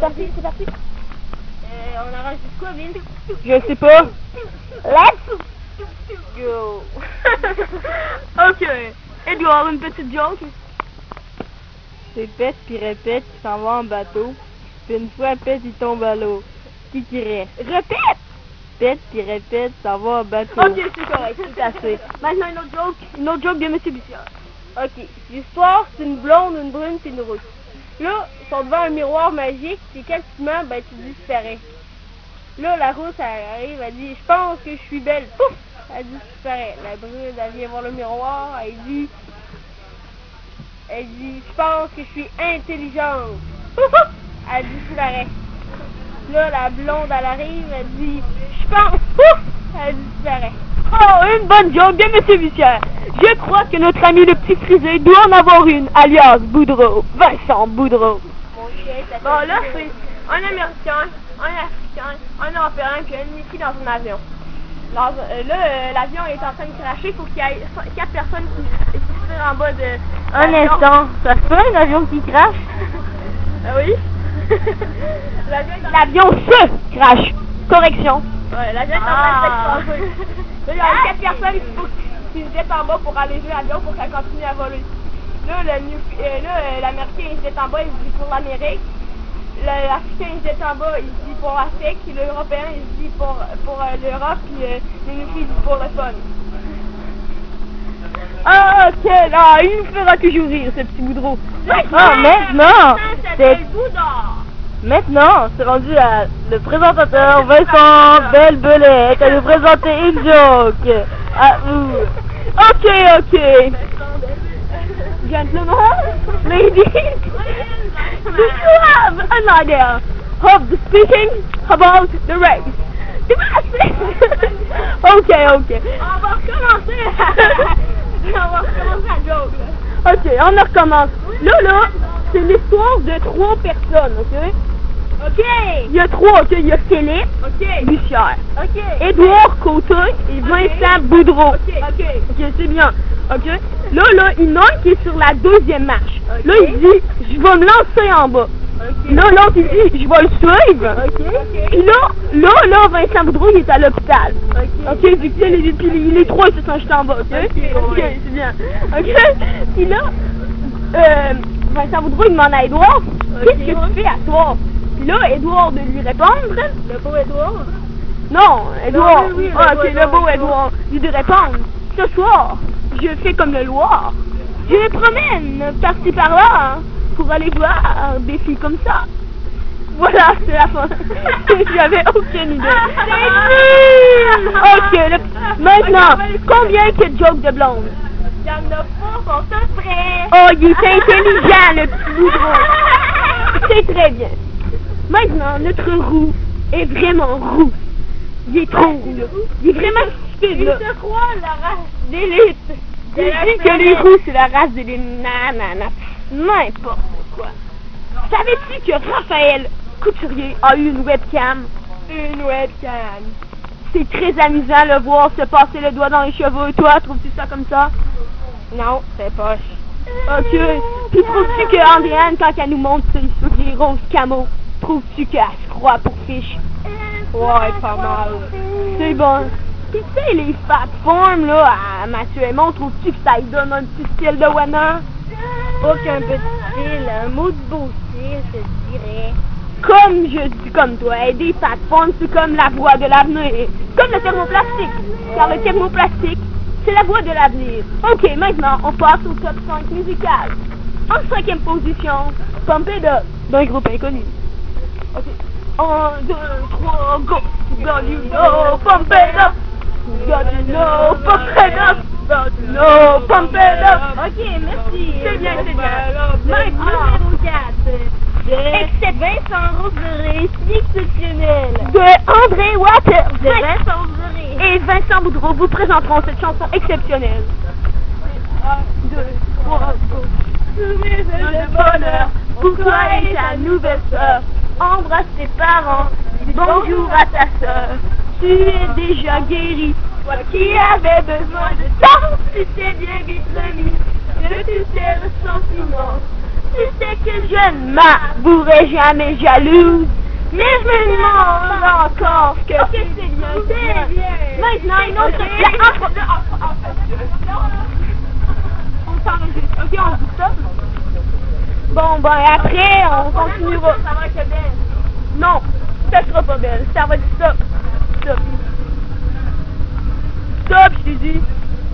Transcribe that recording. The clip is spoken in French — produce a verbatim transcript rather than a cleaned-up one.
parti, c'est parti. Euh, on arrange quoi, Vin? Je sais pas. Let's go. Ok. Edouard, une petite joke. C'est Pète puis Répète qui s'en va en bateau. Puis une fois Pète il tombe à l'eau. Qui qui reste? Répète. Pète puis Répète s'en va en bateau. Ok, c'est correct, c'est assez. Maintenant, une autre joke. Une autre joke de M. Bussière. Ok. L'histoire, c'est une blonde, une brune, puis une rousse. Là, ils sont devant un miroir magique, et quand tu mens, ben tu disparais. Là, la rousse, elle arrive, elle dit, je pense que je suis belle. Pouf! Elle disparaît. La brune, elle vient voir le miroir, elle dit, elle dit, je pense que je suis intelligente. Pouf! Elle disparaît. Là, la blonde, elle arrive, elle dit, je pense, pouf! Elle disparaît. Oh, une bonne joke de M. Bussière. Je crois que notre ami le petit frisé doit en avoir une, alias Boudreau. Vincent Boudreau. Bon, là, c'est un Américain, un Africain, un Européen, puis un ici dans un avion. Dans, euh, là, euh, l'avion est en train de cracher, il faut qu'il y ait quatre personnes qui, qui se tirent en bas de... Un instant, ça se fait un avion qui crache? Ah oui? L'avion se crache. Correction. Ouais, l'avion est en train de s'écraser. Là, il y a quatre personnes qu'il faut qu'ils se jettent en bas pour alléger l'avion pour qu'elle continue à voler. Là, le New- euh, là, euh, l'Américain, il se jette en bas, il se dit pour l'Amérique. L'Africain, il se jette en bas, il se dit pour l'Afrique. L'Européen, il se dit pour, pour euh, l'Europe. Puis euh, le New- il dit pour le fun. Ah, ok, là, il nous fera toujours rire, ce petit Boudreau. Ah, maintenant, c'est... Maintenant, c'est rendu à le présentateur Vincent Belle-Belette à nous présenter une joke. À vous. Ok, ok. Gentlemen, ladies, do you have an idea of speaking about the race? Ok, ok. On va recommencer. On va recommencer la joke. Là. Ok, on recommence. Là, là, c'est l'histoire de trois personnes, ok? Ok. Il y a trois, ok? Il y a Philippe, Ok. Bussière, Ok. Édouard Côté et Vincent Boudreau. Ok. Ok. Ok, c'est bien. Ok? Là, là, il y en a un qui est sur la deuxième marche. Ok. Là, il dit, je vais me lancer en bas. Ok. Là, l'autre, il dit, je vais le suivre. Ok. Ok. Puis là, là, là, Vincent Boudreau, il est à l'hôpital. Ok. Ok, puis tu sais, les, puis les, les trois, ils se sont jetés en bas, ok? Ok, Ok, ouais. c'est bien. Ok? Puis là, euh, Vincent Boudreau, il demande à Édouard, qu'est-ce que tu fais à toi? Puis là, Édouard de lui répondre. Le beau Edouard. Non, Édouard. oui, oui, le Ah, beau ok, le Édouard, beau Édouard. Édouard. Lui de répondre. Ce soir, je fais comme le Loir. Je me promène par-ci par-là hein, pour aller voir des filles comme ça. Voilà, c'est la fin. J'avais aucune idée. C'est nul! Ok, le- maintenant, combien que de jokes de blonde? Il y en a pas, sont tous prêts. Oh, il est intelligent, le petit Boudreau. C'est très bien. Maintenant, notre roux est vraiment roux. Il est trop roux, là. Il est vraiment stupide, Il là. se croit la race d'élite. Il dit que les roux, c'est la race des nanana. N'importe quoi. Savais-tu que Raphaël Couturier a eu une webcam? Une webcam. C'est très amusant de le voir se passer le doigt dans les cheveux. Et toi, trouves-tu ça comme ça? Non, c'est poche. Ok. Puis trouves-tu que Andréane, quand elle nous montre ses souliers roses camo, trouves-tu qu'elle se croit pour fiche? Ouais, pas mal. C'est bon. Pis tu sais, les fat forms, là, à Mathieu Aymon, trouves-tu que ça lui donne un petit style de winner? Aucun petit style, un mot de beau style, je dirais. Comme je dis comme toi, et des fat forms, c'est comme la voie de l'avenir. Comme le thermoplastique. Car le thermoplastique, c'est la voie de l'avenir. Ok, maintenant, on passe au top cinq musical. En cinquième position, Pump It Up, d'un groupe inconnu. Ok. un, deux, trois, go! Got you know, pump it up! Got you know, pump it up! Got you know, pump it up! Ok, merci. C'est bien, c'est bien. Maintenant, numéro quatre. De Vincent Roseray, exceptionnel. De André Waters De Vincent Roseray. et Vincent Boudreau vous présenteront cette chanson exceptionnelle. un, deux, trois, go! Tous mes vœux de bonheur Pour toi et ta nouvelle sœur, embrasse tes parents, dis bonjour à ta sœur. Tu es déjà guéri, toi qui avais besoin de temps, tu t'es bien vite remis de tous tes ressentiments. Tu sais que je ne m'avouerai jamais jalouse. Mais je me demande encore que Ok, c'est c'est bien, bien, c'est bien. Maintenant, une autre... Ok. La- On s'enregistre. Ok, on dit ça. Bon, ben après, on continuera. Ça va être belle. Non, ça sera pas belle. Ça va être stop. Stop. Stop, je t'ai dit.